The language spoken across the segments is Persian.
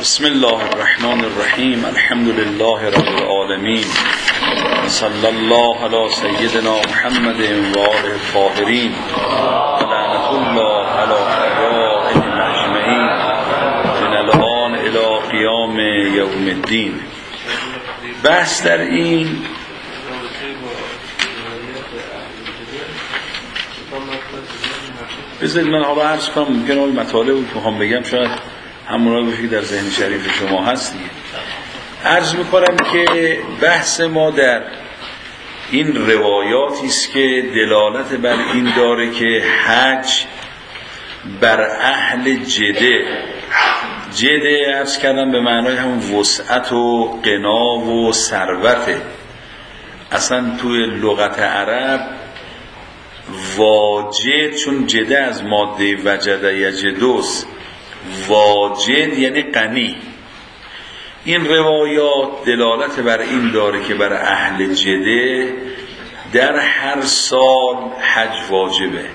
بسم الله الرحمن الرحیم. الحمد لله رب العالمین. صلی الله علی سیدنا محمد و آله الطاهرین و لعنة الله علی اعدائهم اجمعین من الآن الی قیام یوم الدین. بحث در این بذارید من حالا عرض کنم، ممکنه اون مطالب که میخوام بگم شاید همونایی باشه که در ذهن شریف شما هست دیگه. عرض میکنم که بحث ما در این روایاتی است که دلالت بر این داره که حج بر اهل جده عرض کردم به معنای همون وسعت و غنا و ثروته. اصلا توی لغت عرب واجد، چون جده از ماده وجد یجدوس، واجد یعنی غنی. این روایات دلالت بر این داره که بر اهل جده در هر سال حج واجبه.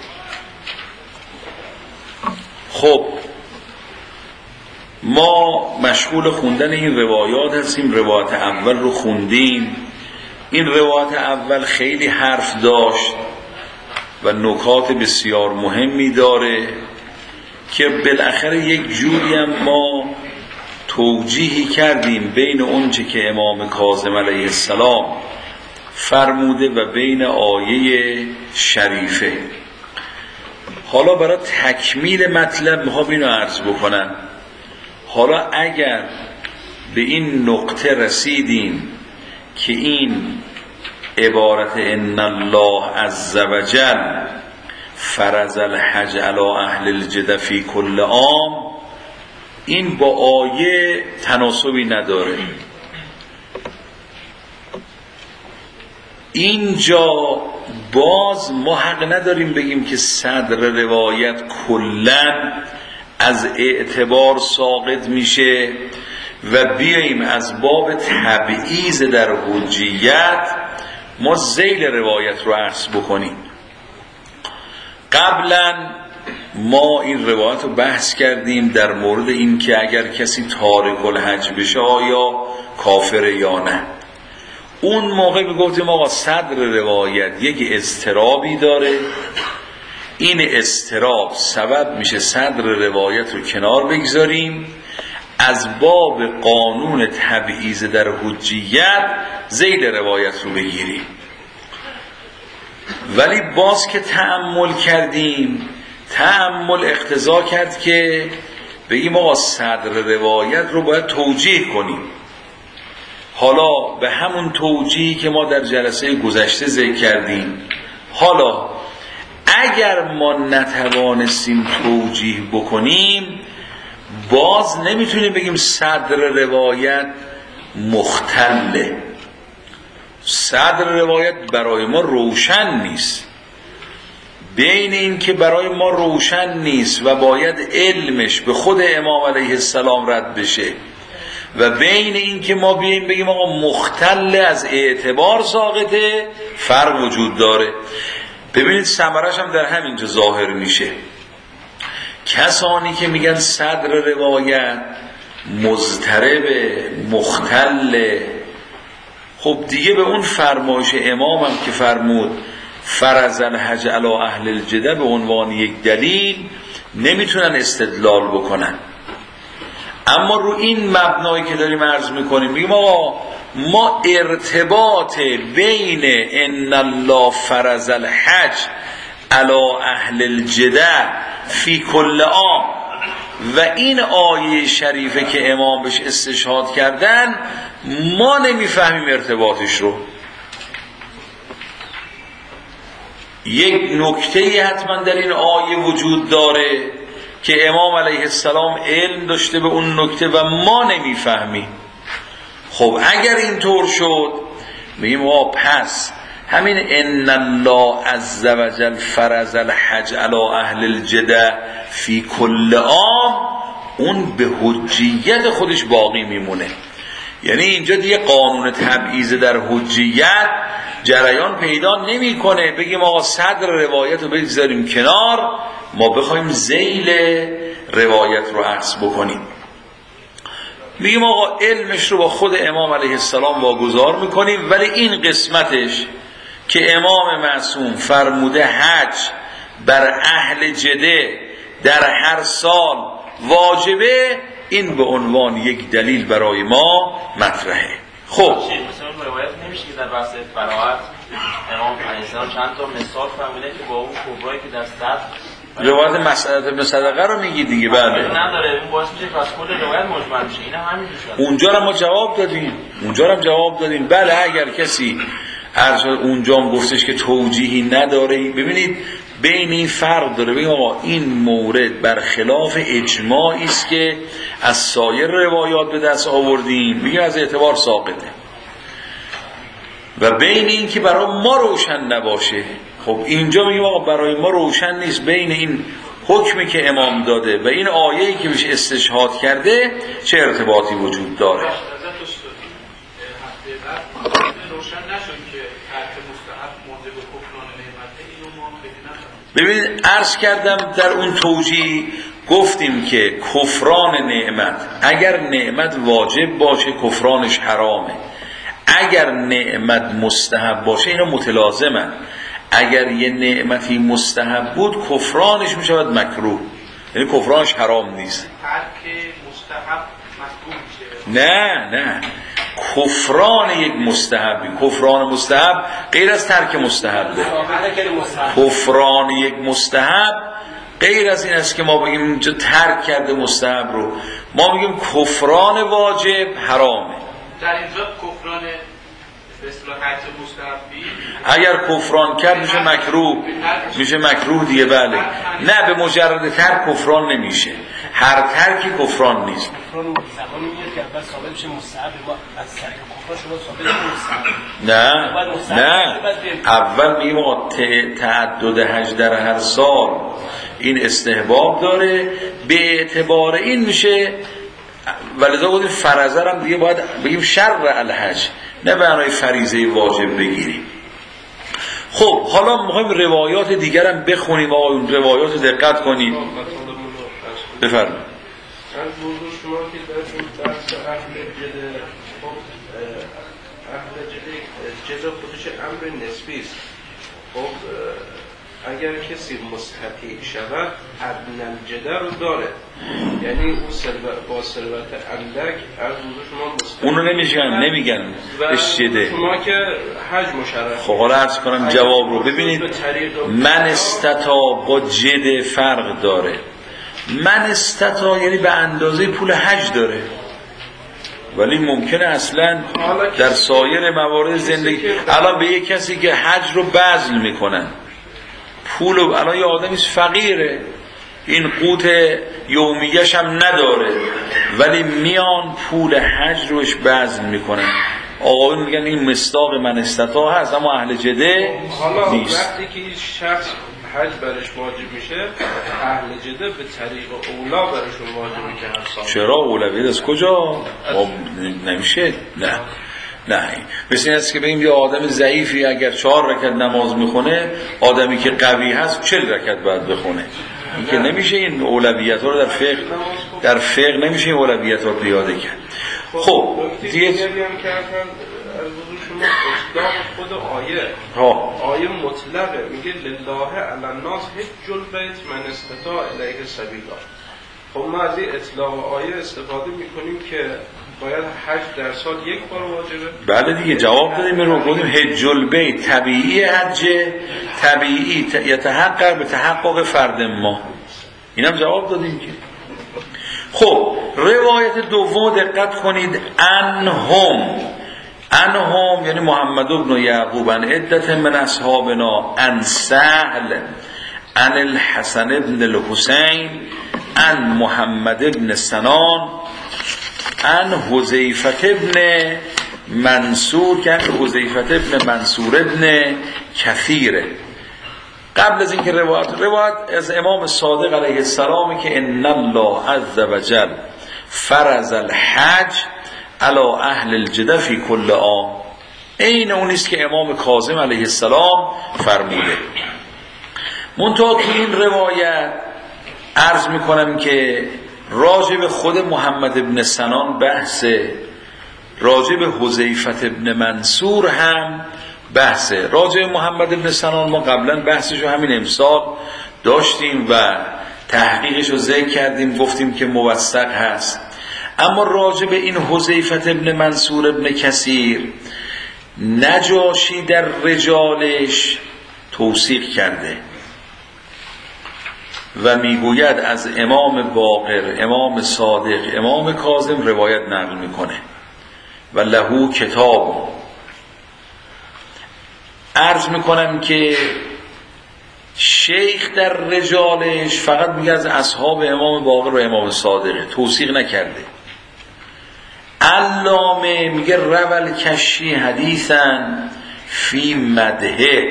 خب ما مشغول خوندن این روایات هستیم. روایت اول رو خوندیم. این روایت اول خیلی حرف داشت و نکات بسیار مهمی داره که بالاخره یک جوری هم ما توجیهی کردیم بین اونچه که امام کاظم علیه السلام فرموده و بین آیه شریفه. حالا برای تکمیل مطلب میخوام اینو عرض بکنم. حالا اگر به این نقطه رسیدیم که این عبارت ان الله عز وجل فرض الحج علی اهل الجده فی کل عام، این با آیه تناسبی نداره. اینجا باز ما حق نداریم بگیم که صدر روایت کلاً از اعتبار ساقط میشه و بیاییم از باب تبعیض در حجیت ما ذیل روایت رو عرض بکنیم. قبلا ما این روایت رو بحث کردیم در مورد این که اگر کسی تارک الحج بشه آیا کافر یا نه. اون موقع میگفتیم آقا صدر روایت یک اضطرابی داره، این اضطراب سبب میشه صدر روایت رو کنار بگذاریم، از باب قانون تبعیض در حجیت ذیل روایت رو بگیریم. ولی باز که تأمل کردیم، تأمل اقتضا کرد که بگیم آقا صدر روایت رو باید توجیه کنیم. حالا به همون توجیهی که ما در جلسه گذشته ذکر کردیم، حالا اگر ما نتوانستیم توجیه بکنیم باز نمیتونیم بگیم صدر روایت مختله. صدر روایت برای ما روشن نیست. بین این که برای ما روشن نیست و باید علمش به خود امام علیه السلام رد بشه و بین این که ما بیاییم بگیم آقا مختل از اعتبار ساقطه، فرق وجود داره. ببینید ثمرش هم در همینجا ظاهر میشه. کسانی که میگن صدر روایت مضطرب مختل، خب دیگه به اون فرمایش امامم که فرمود فرض الحج علی اهل الجده به عنوان یک دلیل نمیتونن استدلال بکنن. اما رو این مبنایی که داریم عرض میکنیم میگیم آقا ما ارتباط بین ان الله فرض الحج علی اهل الجده فی کل عام و این آیه شریفه که امام بهش استشهاد کردن ما نمیفهمیم ارتباطش رو. یک نکته حتما در این آیه وجود داره که امام علیه السلام علم داشته به اون نکته و ما نمیفهمیم. خب اگر اینطور شد میگیم پس همین ان الله عز وجل فرض الحج علی اهل الجده فی کل عام اون به حجیت خودش باقی میمونه. یعنی اینجا دیگه قانون تبعیض در حجیت جریان پیدا نمیکنه. بگیم آقا صدر روایت رو بگذاریم کنار، ما بخوایم ذیل روایت رو عکس بکنیم. میگیم آقا علمش رو با خود امام علیه السلام واگذار میکنیم، ولی این قسمتش که امام معصوم فرموده حج بر اهل جده در هر سال واجبه، این به عنوان یک دلیل برای ما مطرحه. خب مثلا روایت نمیشه که در بحث براءت امام علیه السلام چند تا مثال فرموده که با اون کبرایی که در صدر روایت مسئله ابن صدقه رو میگی دیگه؟ بله نداره، این باعث میشه پس کل روایت مجمل میشه. اینا همین میشه. اونجا هم ما جواب دادیم. بله اگر کسی اونجا هم گفتش که توجیهی نداره، ببینید بین این فرق داره. ببین آقا این مورد برخلاف اجماعی است که از سایر روایات به دست آوردیم، میگه از اعتبار ساقطه، و بین این که برای ما روشن نباشه. خب اینجا میگیم آقا برای ما روشن نیست، بین این حکمی که امام داده و این آیه‌ای که بهش استشهاد کرده چه ارتباطی وجود داره. روشن نشد که ترک مستحب موجب کفران نعمته، اینو ما خیلی نفهمیم. ببینید عرض کردم در اون توجیه گفتیم که کفران نعمت، اگر نعمت واجب باشه کفرانش حرامه، اگر نعمت مستحب باشه اینا متلازمن. اگر یه نعمتی مستحب بود کفرانش میشود مکروه، یعنی کفرانش حرام نیست. ترک مستحب مکروه میشه. نه کفران یک مستحبی، کفران مستحب غیر از ترک مستحبه. کفران یک مستحب غیر از این است که ما بگیم اینجا ترک کرده مستحب رو، ما میگیم کفران واجب حرامه. در اینجا کفران به اصطلاح حج مستحبی اگر کفران کرد میشه مکروه دیگه. بله نه به مجرد ترک کفران نمیشه، هر ترکی کفران نیست. کفران زمانی میاد که اول ثابت بشه مستحب، ما از ترک کفران شما ثابت مستحب. نه اول میگیم تعدد حج در هر سال این استحباب داره، به اعتبار این میشه. ولذا گفتیم فرضه هم دیگه باید بگیم شرع الحج، نه به معنای فریضه واجب بگیریم. خب حالا میخوایم روایات دیگر هم بخونیم، اون روایات دقت کنیم. بفرمایید. از موضوع شما که در این بحث اهل جده، خب اهل جده خودش امر نسبی است. خب اگر کسی مستطیع شود ادنی الجده رو داره، یعنی اون با ثروت اندک از موضوع شما مستطیع، اونو نمیگن بهش جده. شما که حج مشرف. خب حالا عرض کنم جواب رو. ببینید من استطاع با جده فرق داره. من استطاع یعنی به اندازه پول حج داره، ولی ممکنه اصلا در سایر موارد زندگی، الان به یک کسی که حج رو بذل میکنن پول، الان یه آدمی فقیره این قوت یومیش هم نداره، ولی میان پول حج روش بذل میکنن، آقایون میگن این مصداق من استطاع هست، اما اهل جده حالا نیست. وقتی که این شخص حج برش واجب میشه، اهل جده به طریق اولا برشون واجبه که هر سال. چرا اولویت از کجا؟ نمیشه. نه مثل این است که بگیم یه آدم ضعیفی اگر 4 رکعت نماز میخونه، آدمی که قوی هست 40 رکعت باید بخونه. این که نمیشه این اولویت ها رو در فقه نمیشه این اولویت ها رو پیاده کرد. خب دیگه هم کردن از وضوع شما اصداق خود آیه مطلقه، میگه لله علی الناس حج البیت من استطاع الیه سبیلا. خب ما از این اطلاق آیه استفاده میکنیم که باید حج در سال یک بار واجبه. بله دیگه جواب دادیم رو گفتیم حج البیت طبیعی، حج طبیعی یتحقق به تحقق فرد ما، اینم جواب دادیم که. خب روایت دوم دقت کنید. انهم یعنی محمد بن یعقوب عن عدت من اصحابنا عن سهل عن الحسن بن الحسین عن محمد بن سنان عن حذیفه بن منصور که حذیفه بن منصور بن کثیره. قبل از اینکه روایت از امام صادق علیه السلامی که ان الله عز وجل فرض الحج علی اهل الجده فی کل عام، این اونیست که امام کاظم علیه السلام فرموده. منتها تو این روایت عرض میکنم که راجع به خود محمد ابن سنان بحثه، راجع به حذیفه ابن منصور هم بحثه. راجع به محمد ابن سنان ما قبلا بحثش رو همین امسال داشتیم و تحقیقش رو ذکر کردیم، گفتیم که موثق هست. اما راجع به این حذیفه ابن منصور ابن کثیر نجاشی در رجالش توثیق کرده و میگوید از امام باقر، امام صادق، امام کاظم روایت نقل میکنه و لهو کتاب. عرض میکنم که شیخ در رجالش فقط میگه از اصحاب امام باقر و امام صادقه، توثیق نکرده. علامه میگه رول کشی حدیثا فی مدحه.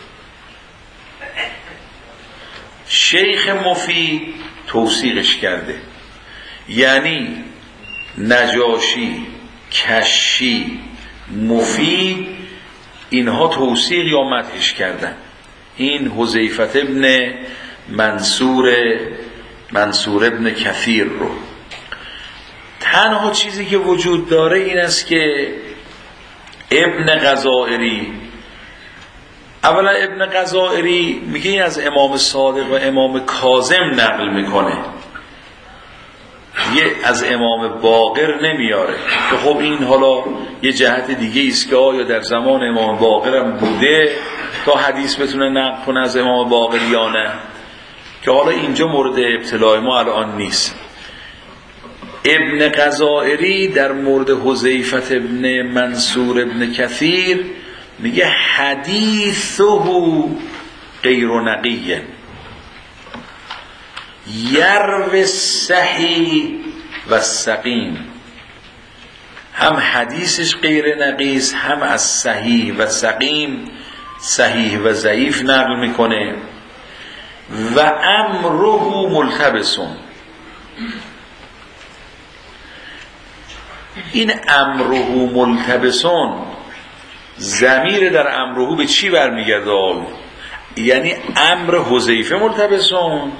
شیخ مفید توثیقش کرده، یعنی نجاشی، کشی، مفید اینها توثیق یا مدحش کردن این حذیفه ابن منصور ابن کثیر رو. تنها چیزی که وجود داره این است که ابن غزائری، اولا ابن غزائری میگه این از امام صادق و امام کاظم نقل میکنه، یه از امام باقر نمیاره که خب این حالا یه جهت دیگه ایست که آیا در زمان امام باقر هم بوده تا حدیث بتونه نقل کنه از امام باقر یا نه، که حالا اینجا مورد ابتلاع ما الان نیست. ابن غزائری در مورد حذیفه ابن منصور ابن کثیر میگه حدیثه غیر نقیه یروی الصحیح و سقیم. هم حدیثش غیر نقیس، هم از صحیح و سقیم، صحیح و ضعیف نقل میکنه. و امره ملتبسون. این امره ملتبسون ضمیر در امره به چی برمیگرده؟ یعنی امر حذیفه ملتبسون.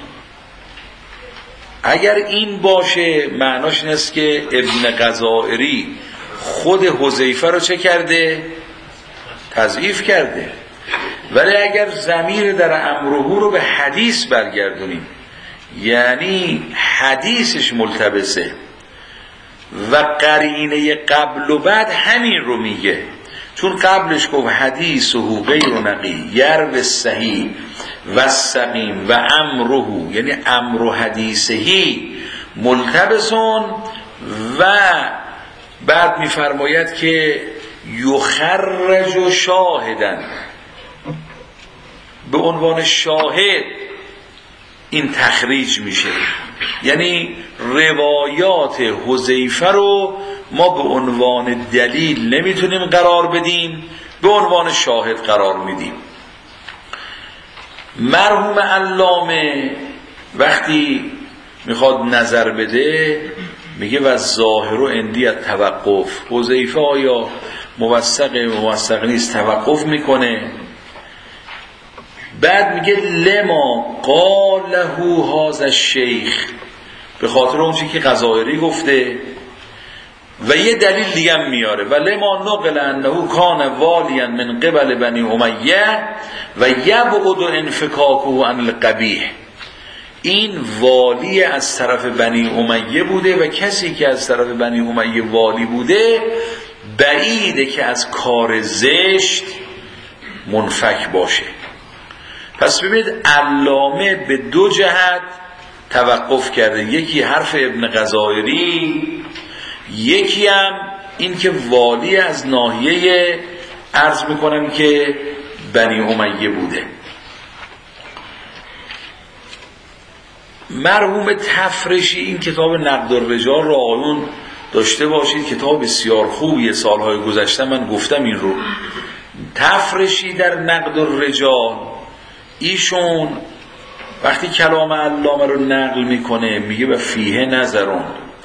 اگر این باشه معناش این است که ابن غزائری خود حذیفه رو چه کرده؟ تضعیف کرده. ولی اگر ضمیر در امره رو به حدیث برگردونیم، یعنی حدیثش ملتبسه و قرینه قبل و بعد همین رو میگه، چون قبلش گفت حدیثه غیر نقی یروی الصحیح و سقیم و امره، یعنی امر حدیثهی ملتبسون. و بعد میفرماید که یخرج شاهدن، به عنوان شاهد این تخریج میشه، یعنی روایات حذیفه رو ما به عنوان دلیل نمیتونیم قرار بدیم، به عنوان شاهد قرار میدیم. مرحوم علامه وقتی میخواد نظر بده میگه و ظاهر و اندی توقف، حذیفه آیا موثق نیست، توقف میکنه. بعد میگه لما قاله هذا الشیخ، به خاطر اون چیزی که غزائری گفته. و یه دلیل دیگه هم میاره و لما نقل انه کان والیا من قبل بنی امیه و یبعد انفکاکه عن القبیح. این والی از طرف بنی امیه بوده و کسی که از طرف بنی امیه والی بوده بعیده که از کار زشت منفک باشه. پس ببینید علامه به دو جهت توقف کرده، یکی حرف ابن غزائری، یکی هم این که والی از ناحیه عرض میکنم که بنی امیه بوده. مرحوم تفرشی این کتاب نقد الرجال را آیون داشته باشید، کتاب بسیار خوبیه، سالهای گذشته من گفتم این رو. تفرشی در نقد الرجال ایشون وقتی کلام علامه رو نقل میکنه میگه و فیه نظرون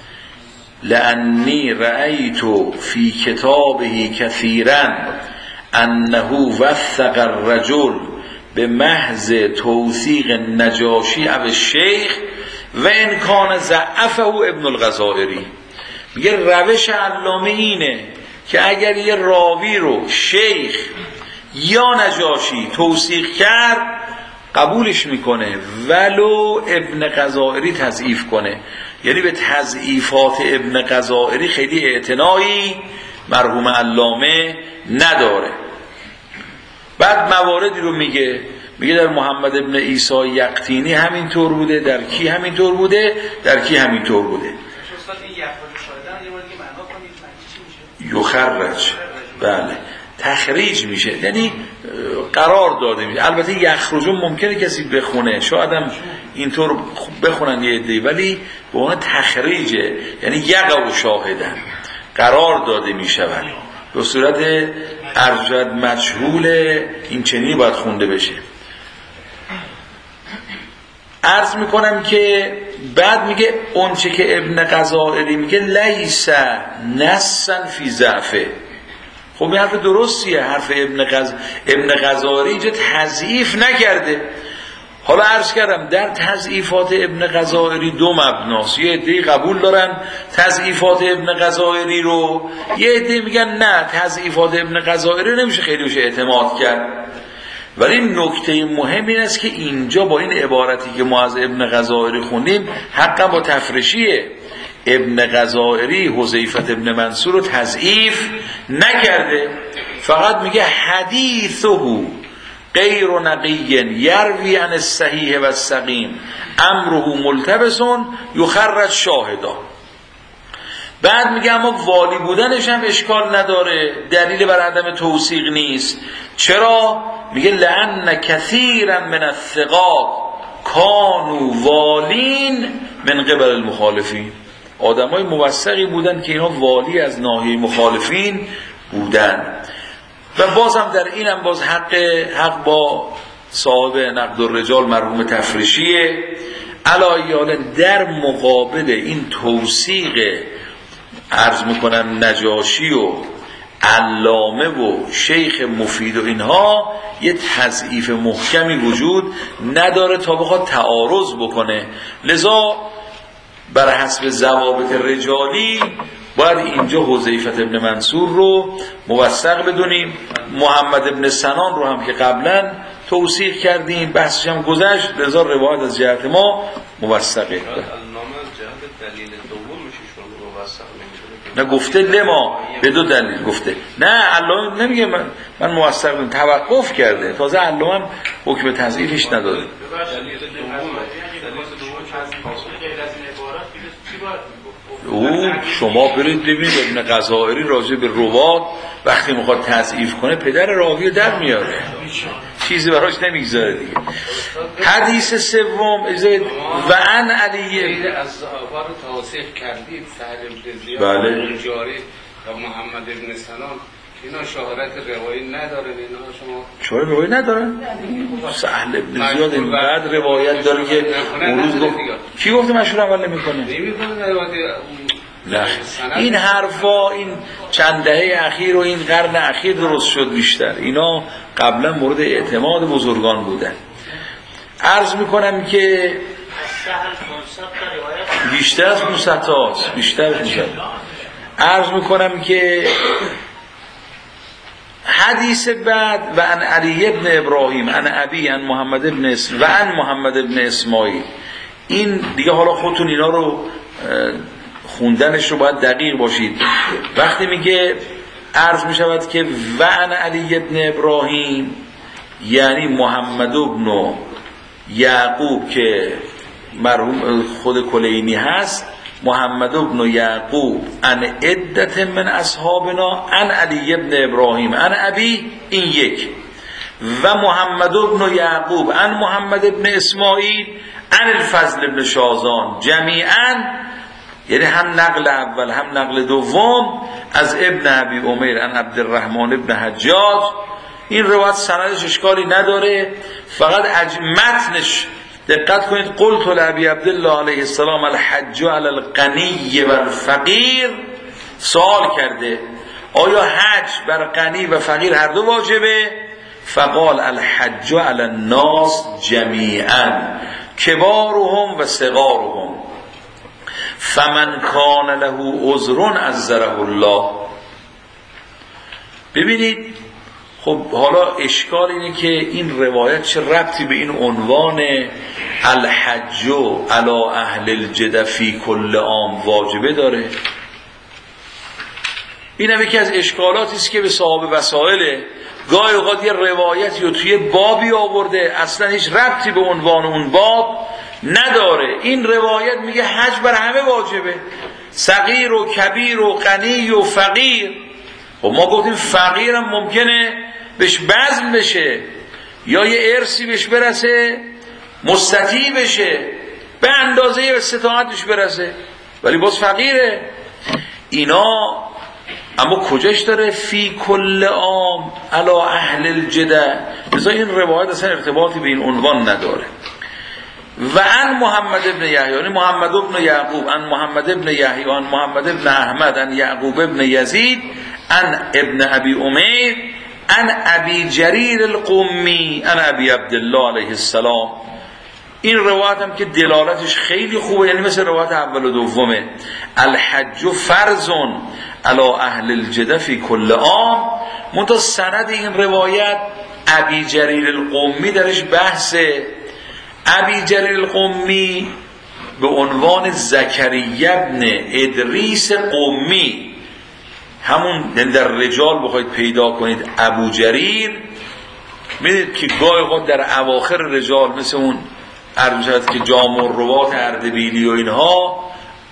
لانی رأیت فی کتابه کثیرا انه وثق الرجل به محض توثیق نجاشی او الشیخ و امکان ضعفه ابن الغزائری. میگه روش علامه اینه که اگر یه راوی رو شیخ یا نجاشی توثیق کرد قبولش میکنه ولو ابن غزائری تضعیف کنه، یعنی به تضعیفات ابن غزائری خیلی اعتنایی مرحوم علامه نداره. بعد مواردی رو میگه در محمد ابن عیسی یقطینی همینطور بوده، در کی همینطور بوده، در کی همینطور بوده. یخرج، بله تخریج میشه، یعنی قرار داده میشه. البته یخرجون ممکنه کسی بخونه، شاید هم اینطور بخونن یه عده‌ای، ولی به اون تخریجه، یعنی یقع و شاهدن قرار داده میشود. به صورت ارجد مجهول این چنینی باید خونده بشه. عرض میکنم که بعد میگه اونچه که ابن غزائری میگه لیس نصا فی ضعفه. خب این حرف درستیه، حرف ابن غزائری اینجا تضعیف نکرده. حالا عرض کردم در تضعیفات ابن غزائری دو مبناست، یه عده‌ای قبول دارن تضعیفات ابن غزائری رو، یه عده‌ای میگن نه تضعیفات ابن غزائری نمیشه خیلی بهش اعتماد کرد. ولی نکته مهم این است که اینجا با این عبارتی که ما از ابن غزائری خوندیم حقا با تفرشیه. ابن غزائری حذیفه ابن منصور رو تضعیف نکرده، فقط میگه حدیثه غیر نقی یروی عن الصحیح و السقیم امره ملتبس یخرج شاهدا. بعد میگه اما والی بودنش هم اشکال نداره، دلیل بر عدم توثیق نیست. چرا؟ میگه لأن کثیرا من الثقات کانوا والین من قبل المخالفین. آدمای موثقی بودن که اینا والی از ناحیه مخالفین بودن. و بازم در اینم باز حق با صاحب نقد الرجال مرحوم تفریشیه. علایال در مقابل این توثیق عرض میکنم نجاشی و علامه و شیخ مفید و اینها یه تضعیف محکمی وجود نداره تا بخواد تعارض بکنه. لذا بر حسب ضوابط رجالی باید اینجا حذیفه ابن منصور رو موثق بدونیم. محمد ابن سنان رو هم که قبلا توثیق کردیم، بحثش هم گذشت، لذا روایت از جهت ما موثقه. نه گفته لما به دو دلیل گفته، نه علامه نمیگه من موثق توقف کرده، تازه علامه هم حکم تضعیفش نداده. او شما برید ببینید ابن غزائری راجع به روات وقتی میخواد تضعیف کنه پدر راوی در میاره، چیزی براش نمیگذاره دیگه. حدیث سوم و ان علی از صحابه رو توصیف کردید، سهل بن زیاد، بله، جاری و محمد ابن سنان، اینا شهادت روایی نداره. اینا شما شهادت روایی نداره؟ سهل بن زیاد اینقدر روایت داره که اون روز گفت کی گفته مشهور اول نمیکنه؟ نه این حرفا این چند دهه اخیر و این قرن اخیر درست شد بیشتر، اینا قبلا مورد اعتماد بزرگان بودن. عرض میکنم که بیشتر از 500 تاست، بیشتر از 500. عرض میکنم که حدیث بعد و ان علی ابن ابراهیم ان ابی ان محمد ابن و ان محمد ابن اسماعیل، این دیگه حالا خودتون اینا رو خوندنش رو باید دقیق باشید. وقتی میگه عرض میشود که و ان علی ابن ابراهیم یعنی محمد ابن یعقوب که مرحوم خود کلینی هست، محمد ابن یعقوب ان عدت من اصحابنا ان علی ابن ابراهیم ان ابی، این یک، و محمد ابن یعقوب ان محمد ابن اسماعیل ان الفضل ابن شازان جمیعا، یعنی هم نقل اول هم نقل دوم از ابن ابی عمیر ان عبدالرحمن ابن حجاج. این روایت سندش اشکالی نداره، فقط متنش دقت کنید. قلت لابی عبدالله علیه السلام الحج علی الغنی و الفقیر، سوال کرده آیا حج بر غنی و فقیر هر دو واجبه؟ فقال الحج علی الناس جمیعا، کبارهم و صغارهم فمن کان له عذر عذره الله. ببینید خب حالا اشکال اینه که این روایت چه ربطی به این عنوان الحج علی اهل الجد فی کل عام واجبه داره؟ این هم یکی از اشکالاتی است که به صاحب وسائل گاهی اوقات یه روایتی رو توی بابی آورده اصلا هیچ ربطی به عنوان اون باب نداره. این روایت میگه حج بر همه واجبه، صغیر و کبیر و غنی و فقیر. خب ما گفتیم فقیرم ممکنه بهش بذل بشه یا یه ارثی بهش برسه مستطیع بشه به اندازه استطاعتش برسه ولی باز فقیره. اینا اما کجاش داره فی کل عام علی اهل الجده؟ بذار این روایت اصلا ارتباطی به این عنوان نداره. و ان محمد ابن یحیی، یعنی محمد ابن یعقوب، ان محمد ابن یحیی، ان محمد ابن احمد، ان یعقوب ابن یزید، ان ابن ابی امیر، ان ابی جریر القمی، ان ابی عبدالله علیه السلام. این روایت هم که دلالتش خیلی خوبه، یعنی مثل روایت اول و دومه. الحج فرض علی اهل الجده فی کل عام. منتها سند این روایت ابی جریر القمی درش بحثه. ابی جریر القمی به عنوان زکریا ابن ادریس قمی، همون در رجال بخواید پیدا کنید ابو جریر، میدید که گاهی اوقات در اواخر رجال مثل اون عرضت که جامع روات اردبیلی و اینها،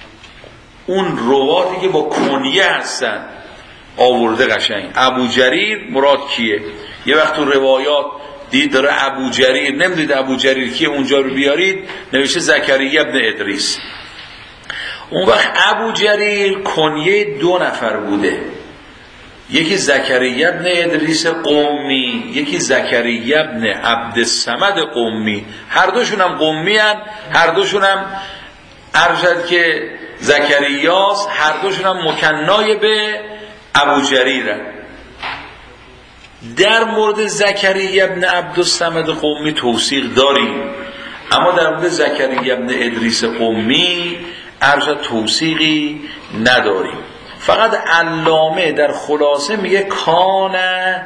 اون رواتی که با کنیه هستن آورده قشنگ. ابو جریر مراد کیه؟ یه وقت تو روایات دید داره ابو جریر، نمیدید ابو جریر کیه، اونجا رو بیارید نوشته زکریا ابن ادریس. اون وقت ابو جریر کنیه 2 نفر بوده، یکی زکریا ابن ادریس قمی، یکی زکریا ابن عبدالصمد قمی. هر دوشون هم قمی هن، هر دوشون هم ارشد که زکریاست، هر دوشون هم مکنای به ابو جریرن. در مورد زکریا ابن عبدالصمد قمی توثیق داریم، اما در مورد زکریا ابن ادریس قمی ارشد توثیقی نداریم. فقط علامه در خلاصه میگه کان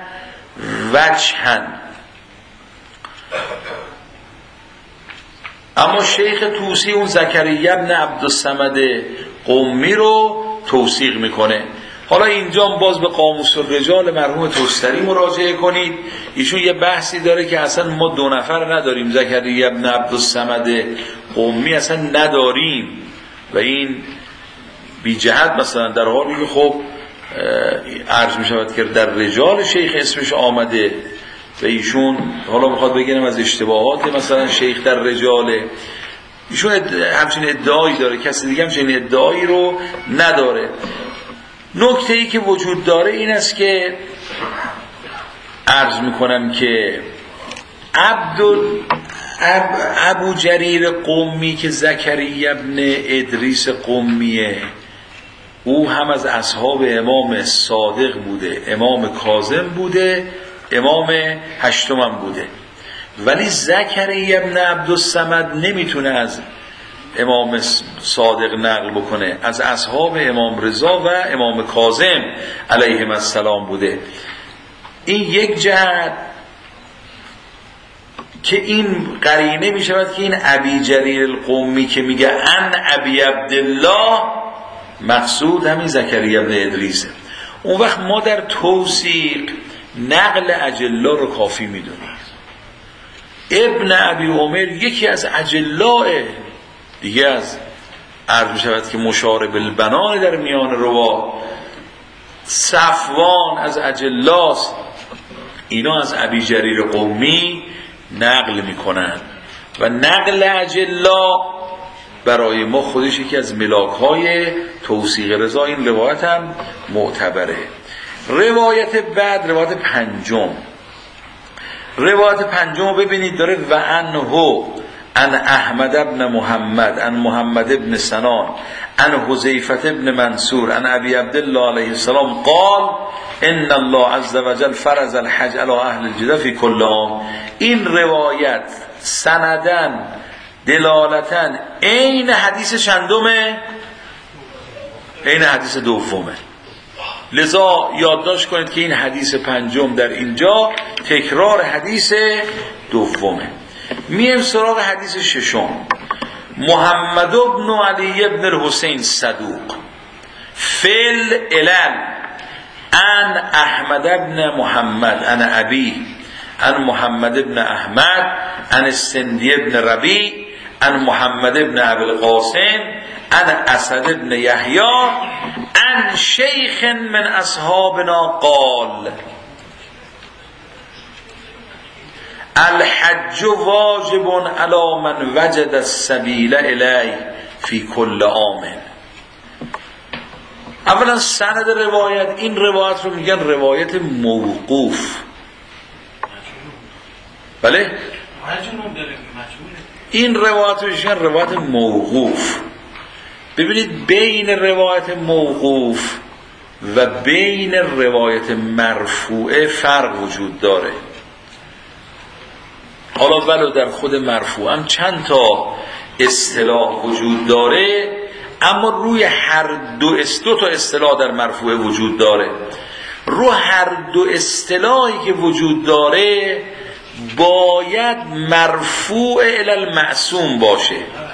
وجهن، اما شیخ توسی اون زکریا ابن عبدالصمد قمی رو توثیق میکنه. حالا اینجا باز به قاموس الرجال مرحوم توستری مراجعه کنید، ایشون یه بحثی داره که اصلا ما 2 نفر نداریم، زکریا ابن عبدالصمد قمی اصلا نداریم و این بی جهت، مثلا در حالی که خب عرض می شود که در رجال شیخ اسمش آمده و ایشون حالا میخواد بگیرم از اشتباهات مثلا شیخ در رجاله، ایشون همچین ادعایی داره، کسی دیگه همچین ادعایی رو نداره. نکته ای که وجود داره این است که عرض میکنم که ابو جریر قمی که زکریا ابن ادریس قمیه، او هم از اصحاب امام صادق بوده، امام کاظم بوده، امام هشتم بوده. ولی زکریا ابن عبدالصمد نمیتونه از امام صادق نقل بکنه، از اصحاب امام رضا و امام کاظم علیهم السلام بوده. این یک جهت که این قرینه می شود که این ابی جریر القمی که میگه ان ابی عبدالله مقصود همین زکریا ابن ادریسه. اون وقت ما در توثیق نقل اجلا رو کافی میدونیم. ابن ابی عمر یکی از اجلاه دیگه، از عرض می شود که مشارب البنان در میان روا، صفوان از اجلاست، اینا از ابی جریر قمی نقل میکنن و نقل اجلا برای ما خودش یکی از ملاک‌های توثیق رضا. این روایت هم معتبره. روایت بعد روایت پنجم. روایت پنجم ببینید داره و انهو ان احمد ابن محمد ان محمد ابن سنان ان حذیفه ابن منصور ان ابی عبدالله علیه السلام قال ان الله عز وجل فرض الحج علی اهل الجده فی کل عام. این روایت سندن دلالتاً عین حدیث چندمه؟ عین حدیث دومه. لذا یادداشت کنید که این حدیث پنجم در اینجا تکرار حدیث دومه. میایم سراغ حدیث ششم. محمد بن علی بن الحسین صدوق فل علل ان احمد بن محمد ان ابی ان محمد بن احمد ان السندی بن ربیع ان محمد بن ابی القاسم ان اسد بن یحیی ان شیخ من اصحابنا قال الحج واجب علی من وجد السبیل الی فی کل عام. اولا سند روایت، این روایت رو میگن روایت موقوف. بله؟ این روایت رو میگن روایت موقوف. ببینید بین روایت موقوف و بین روایت مرفوعه فرق وجود داره. حالا ولو در خود مرفوع هم چند تا اصطلاح وجود داره، اما روی هر دو تا اصطلاح در مرفوع وجود داره. رو هر دو اصطلاحی که وجود داره باید مرفوع الی المعصوم باشه.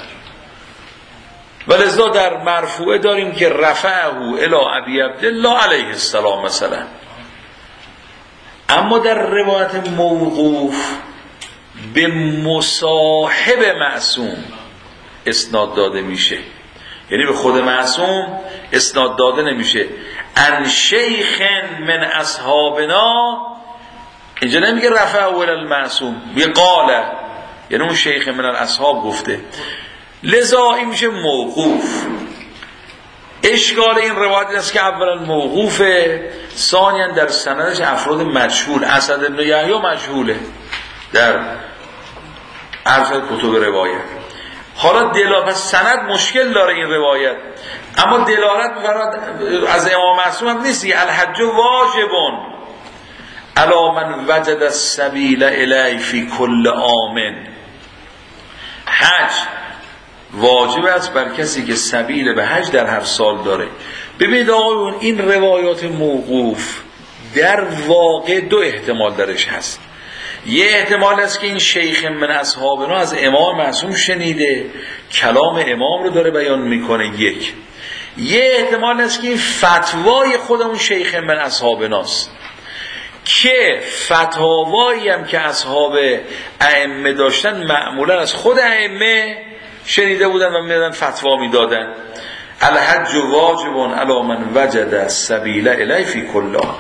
ولذا در مرفوعه داریم که رفعه الی ابی عبدالله علیه السلام مثلا. اما در روایت موقوف به مصاحب معصوم اسناد داده میشه، یعنی به خود معصوم اسناد داده نمیشه. ان شیخ من اصحابنا، اینجا نمیگه رفعه الی المعصوم، میگه قاله، یعنی اون شیخ من الاصحاب گفته. لذا این میشه موقوف. اشکال این روایت است که اولا موقوفه، ثانیا در سندش افراد مجهول، اسد بن یحیی مجهوله در ارجح کتب روایت. حالا پس سند مشکل داره این روایت، اما دلالت می‌کند از امام معصوم هم نیست. الحج واجبون علی من وجد السبیل الی فی کل عام. حج واجب است بر کسی که سبیل به حج در هر سال داره. ببینید آقایون، این روایات موقوف در واقع دو احتمال درش هست. یه احتمال است که این شیخ من اصحابنا از امام معصوم شنیده، کلام امام رو داره بیان میکنه. یه احتمال است که این فتوای خودمون شیخ من اصحابناست، که فتاوایی هم که اصحاب ائمه داشتن معمولا از خود ائمه شنیده بودن و میدادن فتوا میدادن. الحج واجب علی من وجد السبیل الی فی کل عام.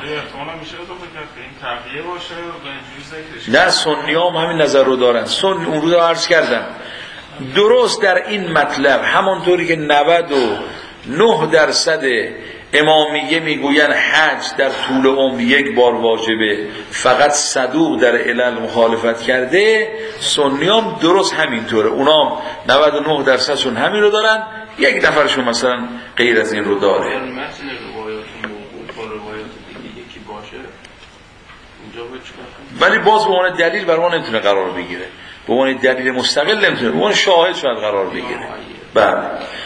نه، سنی هم همین نظر رو دارن. اون رو عرض کردم درست در این مطلب همانطوری که 99% امامیه میگوین حج در طول عمر یک بار واجبه، فقط صدوق در علل مخالفت کرده. سنی هم درست همینطوره، اونا 99%شون همین رو دارن، یک نفرشون مثلا غیر از این رو داره. متن روایات موقوف با روایات دیگه یکی باشه اینجا ولی باز به عنوان دلیل برای ما نمیتونه قرار بگیره، به عنوان دلیل مستقل نمیتونه، به عنوان شاهد شاید قرار بگیره. بله.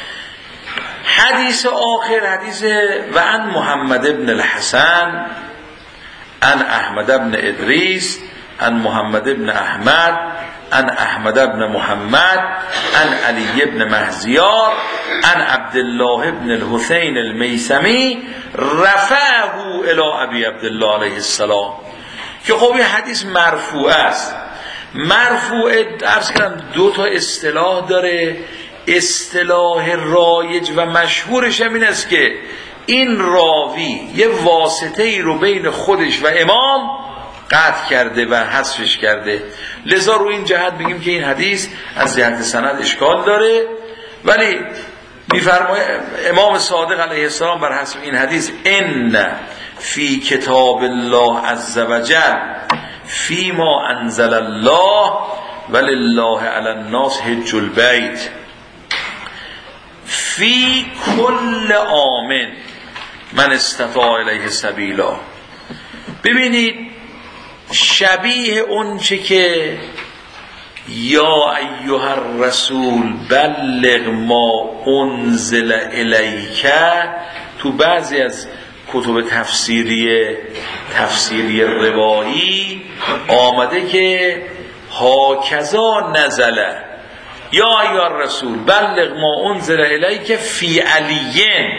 حدیث آخر حدیث و ان محمد بن الحسن ان احمد بن ادریس ان محمد بن احمد ان احمد بن محمد ان علی بن مهزیار ان عبدالله بن الحسین المیثمی رفعه الی ابی عبدالله علیه السلام. که خب این حدیث مرفوع است. مرفوع عرض کردم دو تا اصطلاح داره. اصطلاح رایج و مشهورش هم این است که این راوی یه واسطه ای رو بین خودش و امام قطع کرده و حذفش کرده. لذا رو این جهت بگیم که این حدیث از جهت سند اشکال داره، ولی میفرماید امام صادق علیه السلام بر حسب این حدیث ان فی کتاب الله عز وجل فی ما انزل الله ولله علی الناس حج البیت فی کل عام من استطاع الیه سبیلا. ببینید شبیه اون چه که یا ایها الرسول بلغ ما انزل الیک، تو بعضی از کتب تفسیری روایی آمده که هاکذا نزله یا ایها الرسول بلغ ما انزل الیک فی علیین.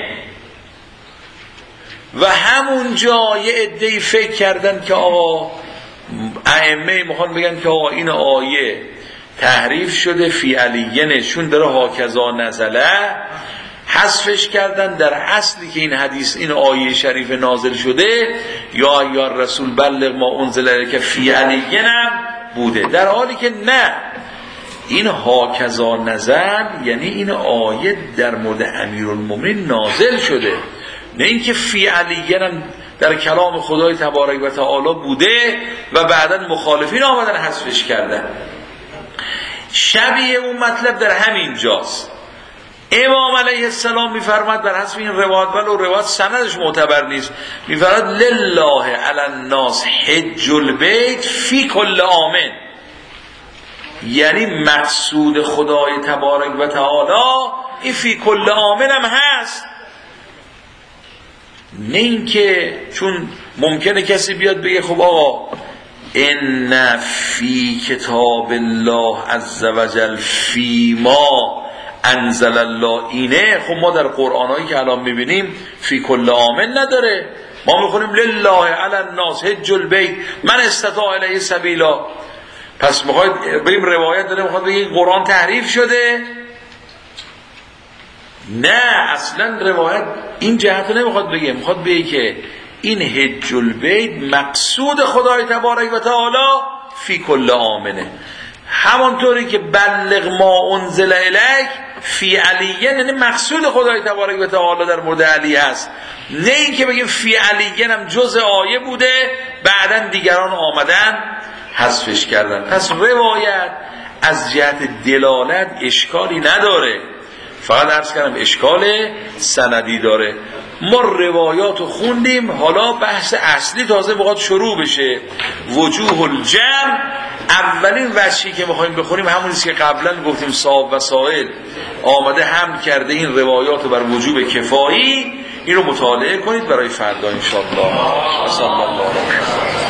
و همونجا یه عده‌ای فکر کردن که آقا ائمه میخوان بگن که آقا این آیه تحریف شده، فی علیینشون داره هاکذا نزله، حذفش کردن. در اصلی که این حدیث این آیه شریف نازل شده یا ایها الرسول بلغ ما انزل الیک فی علیینم بوده، در حالی که نه، این هاکذا نزل یعنی این آیه در مورد امیرالمومنین نازل شده، نه اینکه فی علیینم در کلام خدای تبارک و تعالی بوده و بعداً مخالفین آمدن حذفش کردن. شبیه اون مطلب در همین جاست. امام علیه السلام میفرماد بر حسب این روایت، ولو روایت سندش معتبر نیست، میفرماد لله علی الناس حج البیت فی کل عام، یعنی مقصود خدای تبارک و تعالی این فی کل عام هم هست. نه اینکه چون ممکنه کسی بیاد بگه خب آقا ان فی کتاب الله عز وجل فی ما انزل الله اینه، خب ما در قرآنایی که الان میبینیم فی کل عام نداره، ما میخونیم لله علی الناس حج البیت من استطاع الیه سبیلا. پس میخواید بریم روایت داره میخواد بگه قرآن تحریف شده؟ نه، اصلا روایت این جهت نمیخواد بگه، میخواد بگه که این حج البیت مقصود خدای تبارک و تعالی فی کل آمنه، همانطوری که بلغ ما انزل الیک فی علیین، یعنی مقصود خدای تبارک و تعالی در مورد علی هست، نه این که بگیم فی علیین هم جزء آیه بوده بعدن دیگران آمدن حذفش کردن. پس روایت از جهت دلالت اشکالی نداره، فقط عرض کردم اشکال سندی داره. ما روایات رو خوندیم، حالا بحث اصلی تازه بخواد شروع بشه، وجوه الجمع. اولین وجهی که میخوایم بخونیم همونیست که قبلا گفتیم، صاحب وسائل آمده حمل کرده این روایات رو بر وجوب کفایی. این رو مطالعه کنید برای فردا انشاءالله.